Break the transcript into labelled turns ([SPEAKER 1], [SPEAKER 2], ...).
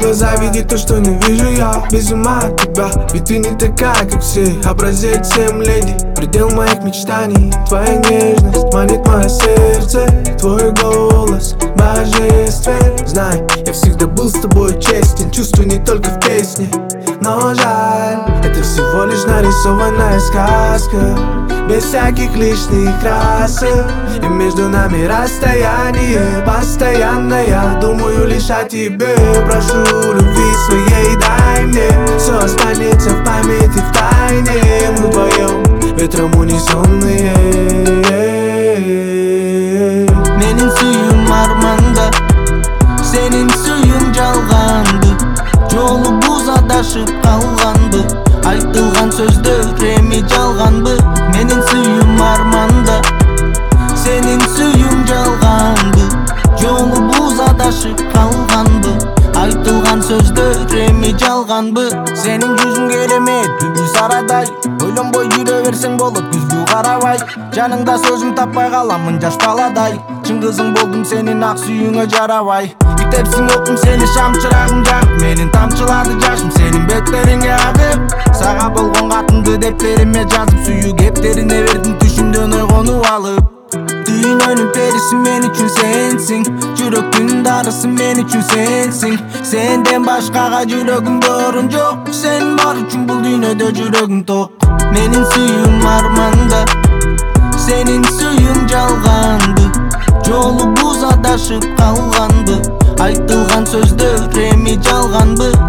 [SPEAKER 1] глаза видят то, что не вижу я. Без ума от тебя, ведь ты не такая, как все. Образец всем леди, предел моих мечтаний. Твоя нежность манит мое сердце, твой голос божествен. Знай, я всегда был с тобой честен, чувствую не только в песне. Но жаль, это всего лишь нарисованная сказка, без всяких лишних красок. И между нами расстояние постоянное. Я думаю лишь о тебе, прошу любви своей дай мне. Все останется в памяти в тайне. Мы вдвоем ветром унесенные.
[SPEAKER 2] Менин сүйүм арманда, сенин сүйүң жалганды. Жолубуз адашып калганбы, айтылган сөздөр эми жалганбы. Менин сүйүм арманда, сенин сүйүң жалганбы. Жолубуз адашып калганбы, айтылган сөздөр эми жалганбы. Сенин жүзүң керемет, бүлбүл сарадай. Ойлонбой жүрө берсең болот күзгү карабай. Жаныңда сөзүм таппай каламын жаш баладай. Чын кызың болдум сенин ак сүйүүңө жарабай. Үтепсиң октум сени шам чырагың жагып, менин тамчылады жашым сенин беттериңе агып. Сага болгон катымды дептериме жазып, сүйүү кептерине бердим түшүмдөн ойгонуп алып. Дүйнөнүн периси мен үчүн сенсиң, жүрөктүн дарысы мен үчүн сенсиң. Сенден башкага жүрөгүмдө орун жок, сен бар үчүн бул дүйнөдө жүрөгүм ток. Менин сүйүүм арманда, сенин сүйүүң жалганбы. Жолубуз адашып калганбы, айтылган сөздөр эми жалганбы.